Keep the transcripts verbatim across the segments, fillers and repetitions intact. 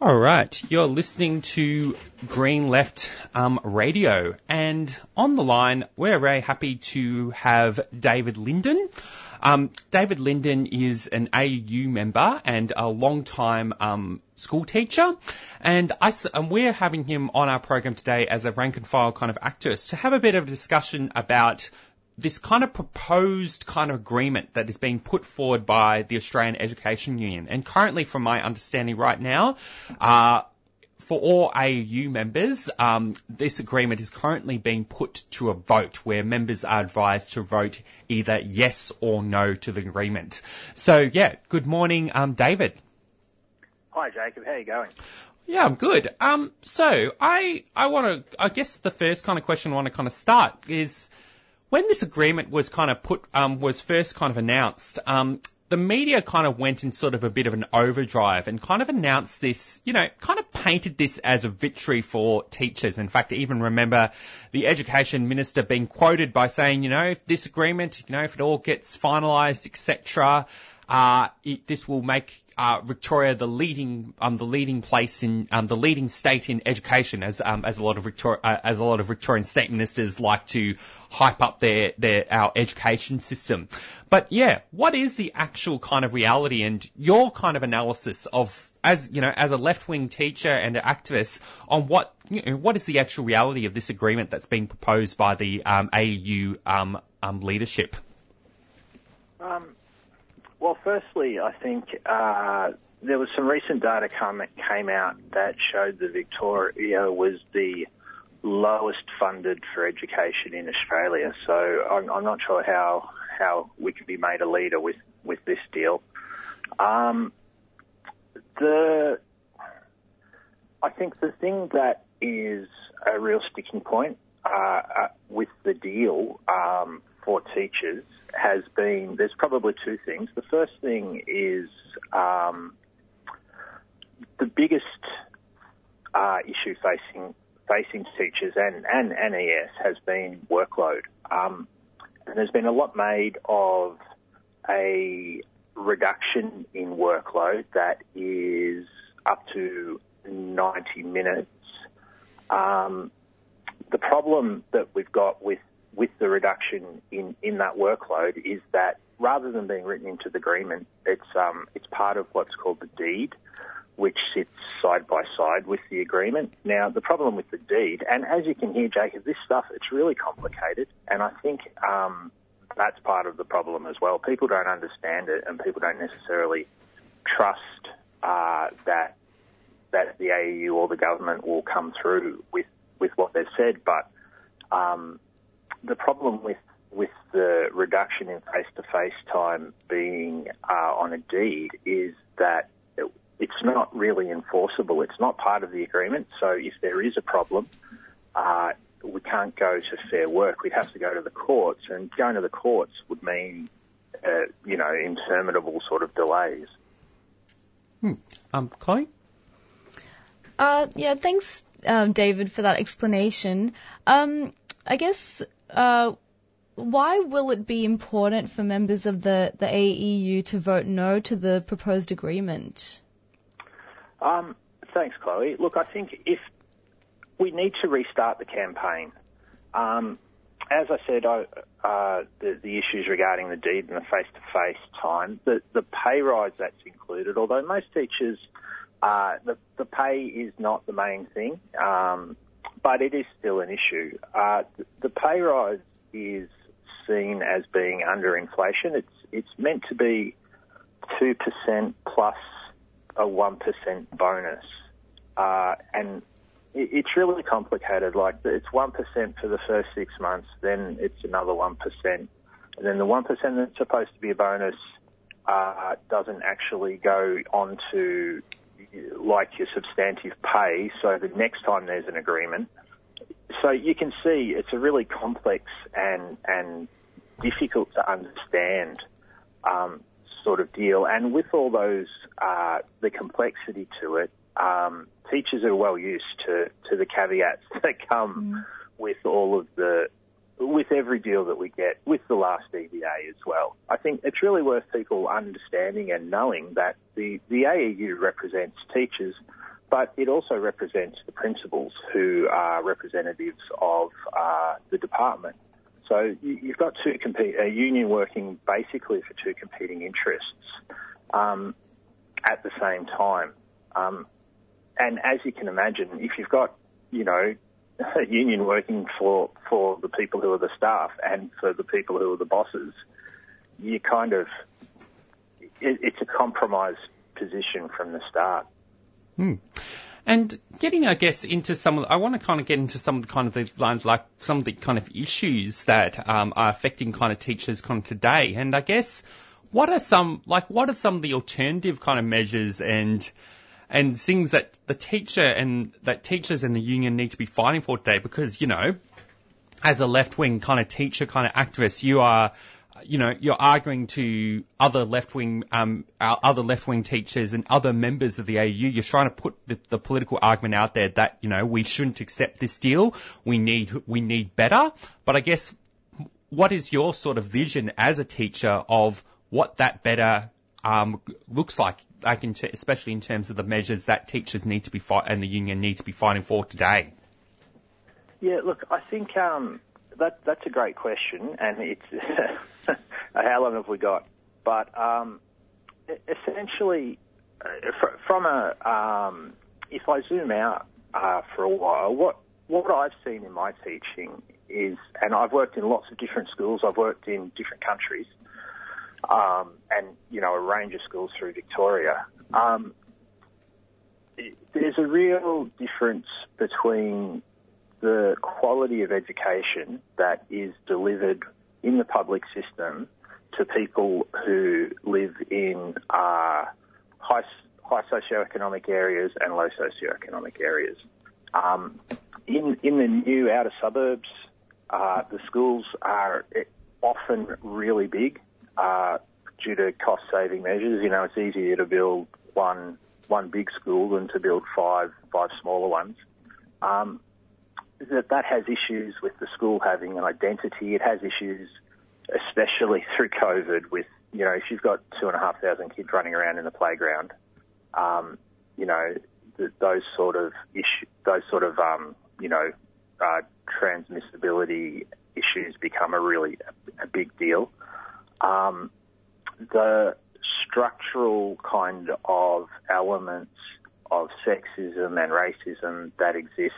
All right, you're listening to Green Left um, Radio, and on the line, we're very happy to have David Linden. Um, David Linden is an A U member and a long-time um, school teacher, and, I, and we're having him on our program today as a rank-and-file kind of activist to have a bit of a discussion about this kind of proposed kind of agreement that is being put forward by the Australian Education Union. And currently, from my understanding right now, uh, for all A U members, um, this agreement is currently being put to a vote where members are advised to vote either yes or no to the agreement. So, yeah, good morning, um, David. Hi, Jacob. How are you going? Yeah, I'm good. Um, so I, I want to, I guess the first kind of question I want to kind of start is, when this agreement was kind of put, um, was first kind of announced, um, the media kind of went in sort of a bit of an overdrive and kind of announced this, you know, kind of painted this as a victory for teachers. In fact, I even remember the Education Minister being quoted by saying, you know, if this agreement, you know, if it all gets finalised, et cetera, uh, it, this will make uh, Victoria the leading, um, the leading place in, um, the leading state in education, as um, as a lot of Victoria, uh, as a lot of Victorian state ministers like to hype up their their our education system. But yeah, what is the actual kind of reality and your kind of analysis of, as you know, as a left-wing teacher and an activist, on what you know, what is the actual reality of this agreement that's being proposed by the um, A U um, um, leadership? Um. Well, firstly, I think uh, there was some recent data come, came out that showed that Victoria was the lowest funded for education in Australia. So I'm, I'm not sure how how we could be made a leader with, with this deal. Um, the I think the thing that is a real sticking point uh, uh, with the deal um, for teachers has been, there's probably two things. The first thing is um, the biggest uh, issue facing facing teachers and, and, and E S has been workload. Um, and there's been a lot made of a reduction in workload that is up to ninety minutes. Um, the problem that we've got with with the reduction in, in that workload is that rather than being written into the agreement, it's um, it's part of what's called the deed, which sits side by side with the agreement. Now, the problem with the deed, and as you can hear, Jacob, this stuff, it's really complicated, and I think um, that's part of the problem as well. People don't understand it, and people don't necessarily trust uh, that that the A E U or the government will come through with, with what they've said, but um, the problem with, with the reduction in face-to-face time being uh, on a deed is that it, it's not really enforceable. It's not part of the agreement. So if there is a problem, uh, we can't go to Fair Work. We'd have to go to the courts, and going to the courts would mean, uh, you know, interminable sort of delays. Hmm. Um, Chloe? Uh, yeah, thanks, um, David, for that explanation. Um, I guess... Uh, why will it be important for members of the, the A E U to vote no to the proposed agreement? Um, thanks, Chloe. Look, I think if we need to restart the campaign, um, as I said, I, uh, the, the issues regarding the deed and the face-to-face time, the, the pay rise that's included, although most teachers, uh, the, the pay is not the main thing, um, but it is still an issue. Uh, the, the pay rise is seen as being under inflation. It's it's meant to be two percent plus a one percent bonus. Uh, and it, it's really complicated. Like, it's one percent for the first six months, then it's another one percent. And then the one percent that's supposed to be a bonus uh, doesn't actually go on to, like, your substantive pay. So the next time there's an agreement, so you can see it's a really complex and and difficult to understand um, sort of deal. And with all those, uh, the complexity to it, um, teachers are well used to, to the caveats that come mm. with all of the, with every deal that we get, with the last E B A as well. I think it's really worth people understanding and knowing that the, the A E U represents teachers, but it also represents the principals who are representatives of uh, the department. So you, you've got two compete, a union working basically for two competing interests um, at the same time. Um, and as you can imagine, if you've got, you know, a union working for, for the people who are the staff and for the people who are the bosses, you kind of, it, it's a compromised position from the start. Hmm. And getting, I guess, into some of the, I want to kind of get into some of the kind of the lines, like some of the kind of issues that um, are affecting kind of teachers kind of today. And I guess, what are some, like, what are some of the alternative kind of measures and and things that the teacher and that teachers and the union need to be fighting for today? Because, you know, as a left-wing kind of teacher, kind of activist, you are, you know, you're arguing to other left-wing, um, other left-wing teachers and other members of the A U. You're trying to put the, the political argument out there that, you know, we shouldn't accept this deal. We need, we need better. But I guess, what is your sort of vision as a teacher of what that better um, looks like, like in t- especially in terms of the measures that teachers need to be fight and the union need to be fighting for today? Yeah, look, I think um, that that's a great question, and it's how long have we got? But um, essentially, uh, fr- from a um, if I zoom out uh, for a while, what what I've seen in my teaching is, and I've worked in lots of different schools. I've worked in different countries. Um, and, you know, a range of schools through Victoria. Um, there's a real difference between the quality of education that is delivered in the public system to people who live in uh, high, high socioeconomic areas and low socioeconomic areas. Um, in, in the new outer suburbs, uh, the schools are often really big. Uh, due to cost-saving measures, you know, it's easier to build one one big school than to build five five smaller ones. Um, that that has issues with the school having an identity. It has issues, especially through COVID, with, you know, if you've got two and a half thousand kids running around in the playground, um, you know, th- those sort of issue, those sort of um, you know, uh, transmissibility issues become a really a, a big deal. Um, the structural kind of elements of sexism and racism that exist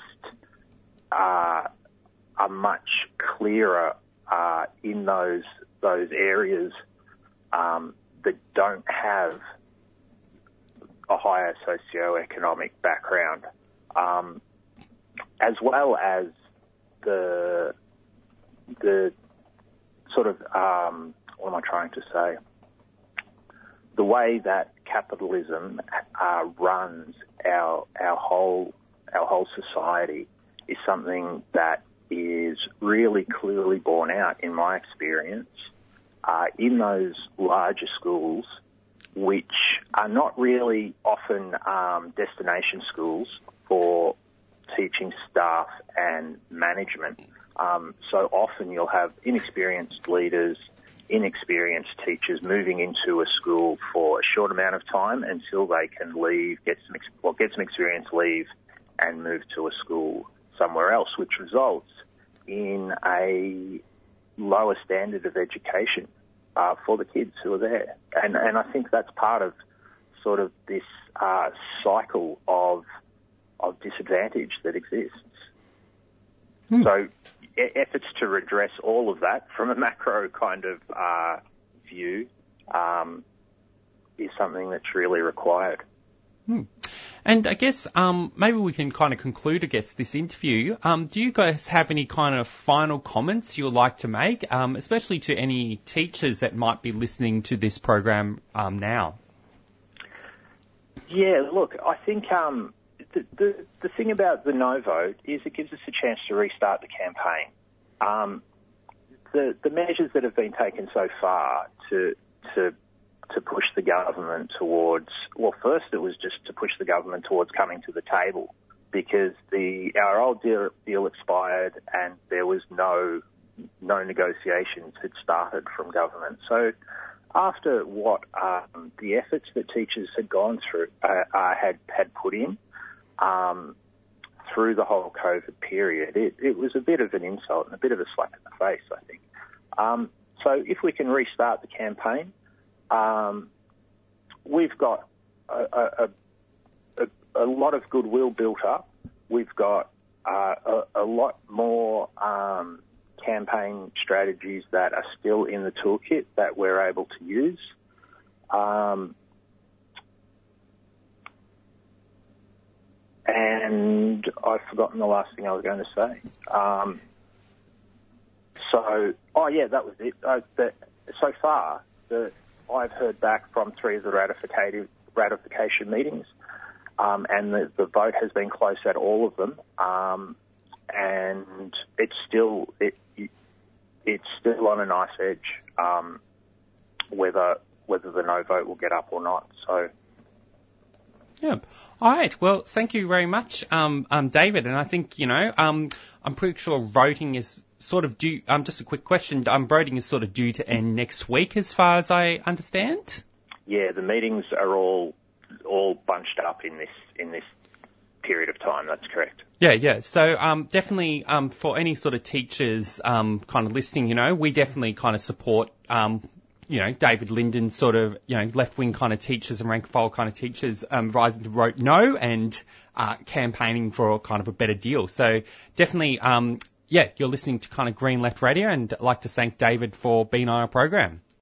uh, are much clearer uh, in those those areas um, that don't have a higher socioeconomic background, um, as well as the the sort of um, what am I trying to say? The way that capitalism uh, runs our our whole our whole society is something that is really clearly borne out, in my experience, uh, in those larger schools, which are not really often um, destination schools for teaching staff and management. Um, so often you'll have inexperienced leaders, inexperienced teachers moving into a school for a short amount of time until they can leave, get some ex- well, get some experience, leave, and move to a school somewhere else, which results in a lower standard of education uh, for the kids who are there. And and I think that's part of sort of this uh, cycle of of disadvantage that exists. Hmm. So efforts to redress all of that from a macro kind of uh, view um, is something that's really required. Hmm. And I guess um, maybe we can kind of conclude, I guess, this interview. Um, do you guys have any kind of final comments you would like to make, um, especially to any teachers that might be listening to this program um, now? Yeah, look, I think um, the, the the thing about the no vote is it gives us a chance to restart the campaign. Um, the the measures that have been taken so far to to to push the government towards, well, first it was just to push the government towards coming to the table, because the our old deal, deal expired and there was no no negotiations had started from government. So after what um, the efforts that teachers had gone through uh, uh, had had put in, um, through the whole COVID period, it, it was a bit of an insult and a bit of a slap in the face, I think. Um, so if we can restart the campaign, um, we've got a, a, a, a lot of goodwill built up. We've got uh, a, a lot more um, campaign strategies that are still in the toolkit that we're able to use. Um, and I've forgotten the last thing I was going to say. Um, so, oh yeah, that was it. Uh, the, so far, the, I've heard back from three of the ratificative, ratification meetings, um, and the, the vote has been close at all of them. Um, and it's still it, it's still on a nice edge, um, whether whether the no vote will get up or not. So. Yeah. All right. Well, thank you very much, um, um, David. And I think, you know, um, I'm pretty sure voting is sort of due. Um, just a quick question. Um, voting is sort of due to end next week, as far as I understand. Yeah, the meetings are all all bunched up in this in this period of time. That's correct. Yeah, yeah. So um, definitely um, for any sort of teachers um, kind of listening, you know, we definitely kind of support. Um, you know, David Linden's sort of, you know, left-wing kind of teachers and rank-and-file kind of teachers um, rising to vote no and uh, campaigning for kind of a better deal. So definitely, um, yeah, you're listening to kind of Green Left Radio, and I'd like to thank David for being on our program.